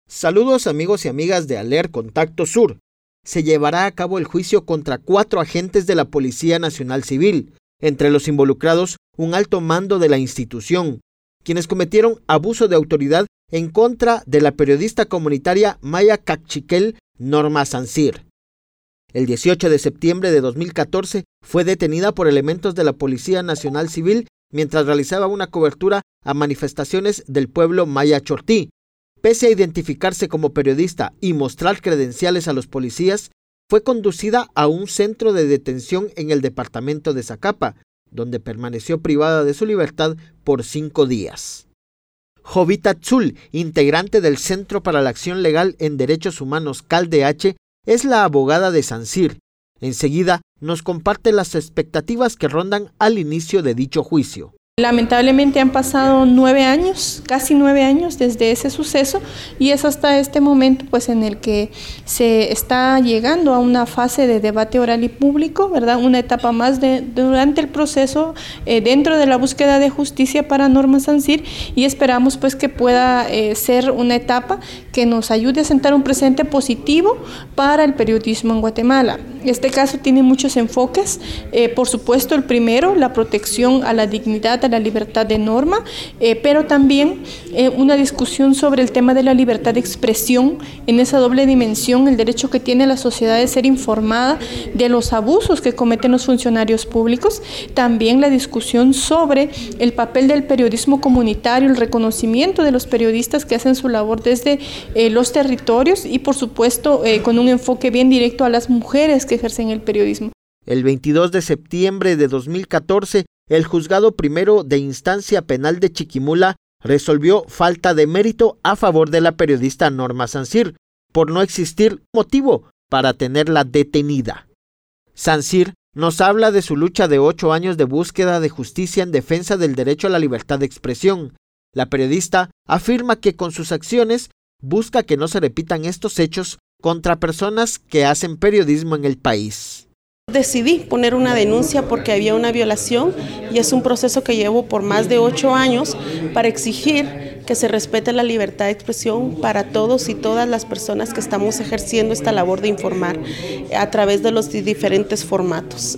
Saludos amigos y amigas de Aler Contacto Sur. Se llevará a cabo el juicio contra 4 agentes de la Policía Nacional Civil, entre los involucrados un alto mando de la institución, quienes cometieron abuso de autoridad en contra de la periodista comunitaria Maya Cachiquel Norma Sancir. El 18 de septiembre de 2014 fue detenida por elementos de la Policía Nacional Civil mientras realizaba una cobertura a manifestaciones del pueblo Maya Chortí. Pese a identificarse como periodista y mostrar credenciales a los policías, fue conducida a un centro de detención en el departamento de Zacapa, donde permaneció privada de su libertad por 5 días. Jovita Tzul, integrante del Centro para la Acción Legal en Derechos Humanos CALDH, es la abogada de Sancir. Enseguida nos comparte las expectativas que rondan al inicio de dicho juicio. Lamentablemente han pasado 9 años, casi 9 años desde ese suceso, y es hasta este momento pues en el que se está llegando a una fase de debate oral y público, ¿verdad? Una etapa más durante el proceso dentro de la búsqueda de justicia para Norma Sancir, y esperamos pues que pueda ser una etapa que nos ayude a sentar un presente positivo para el periodismo en Guatemala. Este caso tiene muchos enfoques, por supuesto el primero, la protección a la dignidad, a la libertad de Norma, pero también una discusión sobre el tema de la libertad de expresión en esa doble dimensión, el derecho que tiene la sociedad de ser informada de los abusos que cometen los funcionarios públicos, también la discusión sobre el papel del periodismo comunitario, el reconocimiento de los periodistas que hacen su labor desde los territorios y por supuesto con un enfoque bien directo a las mujeres que ejercen el periodismo. El 22 de septiembre de 2014, el Juzgado Primero de Instancia Penal de Chiquimula resolvió falta de mérito a favor de la periodista Norma Sancir, por no existir motivo para tenerla detenida. Sancir nos habla de su lucha de 8 años de búsqueda de justicia en defensa del derecho a la libertad de expresión. La periodista afirma que con sus acciones busca que no se repitan estos hechos contra personas que hacen periodismo en el país. Decidí poner una denuncia porque había una violación y es un proceso que llevo por más de 8 años para exigir que se respete la libertad de expresión para todos y todas las personas que estamos ejerciendo esta labor de informar a través de los diferentes formatos.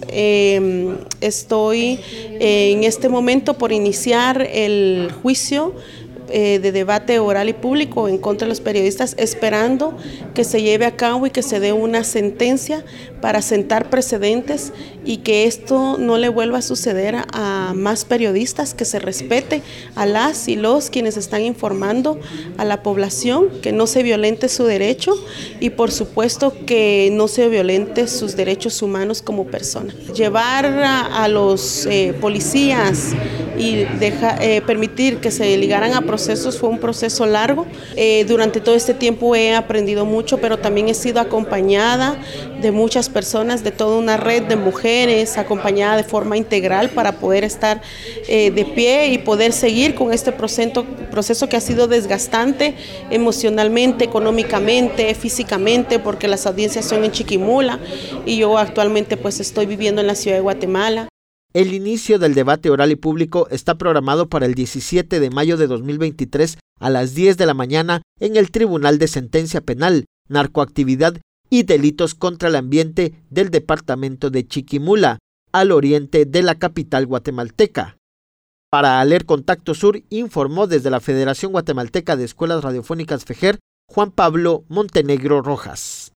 Estoy en este momento por iniciar el juicio de debate oral y público en contra de los periodistas, esperando que se lleve a cabo y que se dé una sentencia para sentar precedentes y que esto no le vuelva a suceder a más periodistas, que se respete a las y los quienes están informando a la población, que no se violente su derecho y por supuesto que no se violente sus derechos humanos como persona. Llevar a los policías y permitir que se ligaran a procesos fue un proceso largo. Durante todo este tiempo he aprendido mucho, pero también he sido acompañada de muchas personas, de toda una red de mujeres, acompañada de forma integral para poder estar de pie y poder seguir con este proceso que ha sido desgastante emocionalmente, económicamente, físicamente, porque las audiencias son en Chiquimula y yo actualmente pues estoy viviendo en la ciudad de Guatemala. El inicio del debate oral y público está programado para el 17 de mayo de 2023 a las 10 de la mañana en el Tribunal de Sentencia Penal, Narcoactividad y Delitos contra el Ambiente del departamento de Chiquimula, al oriente de la capital guatemalteca. Para Aler Contacto Sur informó desde la Federación Guatemalteca de Escuelas Radiofónicas FEJER, Juan Pablo Montenegro Rojas.